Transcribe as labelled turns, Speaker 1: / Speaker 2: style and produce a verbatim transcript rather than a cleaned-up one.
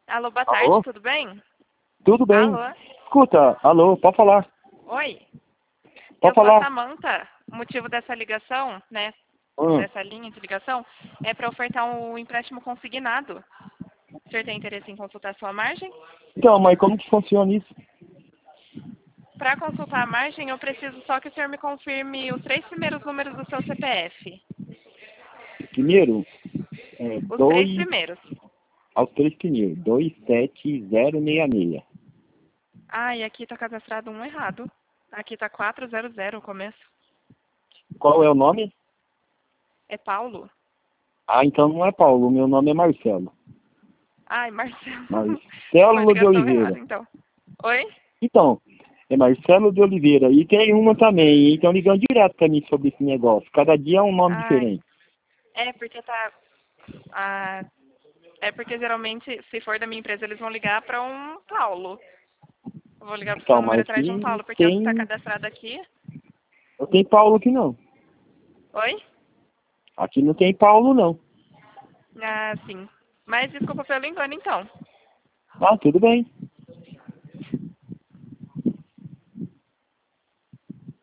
Speaker 1: Alô, boa tarde,
Speaker 2: Alô?
Speaker 1: tudo bem?
Speaker 2: Tudo bem.
Speaker 1: Alô?
Speaker 2: Escuta, alô, pode falar.
Speaker 1: Oi,
Speaker 2: Pode
Speaker 1: eu sou a
Speaker 2: falar.
Speaker 1: Samanta. O motivo dessa ligação, né,
Speaker 2: Hum.
Speaker 1: dessa linha de ligação, é para ofertar um empréstimo consignado. O senhor tem interesse em consultar a sua margem?
Speaker 2: Então, mas como que funciona isso?
Speaker 1: Para consultar a margem, eu preciso só que o senhor me confirme os três primeiros números do seu C P F.
Speaker 2: Primeiro, é,
Speaker 1: Os três
Speaker 2: dois,
Speaker 1: primeiros.
Speaker 2: aos três primeiros, dois sete zero seis seis.
Speaker 1: Ah, e aqui está cadastrado um errado. Aqui está quatro zero zero o começo.
Speaker 2: Qual é o nome?
Speaker 1: É Paulo?
Speaker 2: Ah, então não é Paulo, o meu nome é Marcelo.
Speaker 1: Ai, Marcelo. Foi
Speaker 2: Marcelo de
Speaker 1: ligação errada,
Speaker 2: Oliveira.
Speaker 1: então. Oi?
Speaker 2: Então, é Marcelo de Oliveira. E tem uma também, e estão ligando direto para mim sobre esse negócio. Cada dia é um nome
Speaker 1: Ai,
Speaker 2: diferente.
Speaker 1: é porque tá... Ah, é porque geralmente, se for da minha empresa, eles vão ligar para um Paulo. Eu vou ligar pro seu
Speaker 2: Então,
Speaker 1: número
Speaker 2: mas
Speaker 1: atrás de um
Speaker 2: aqui
Speaker 1: Paulo, porque o que está
Speaker 2: tem...
Speaker 1: cadastrado aqui...
Speaker 2: Não tem Paulo aqui não.
Speaker 1: Oi?
Speaker 2: Aqui não tem Paulo não.
Speaker 1: Ah, sim. Mas desculpa pelo engano, então.
Speaker 2: Ah, tudo bem.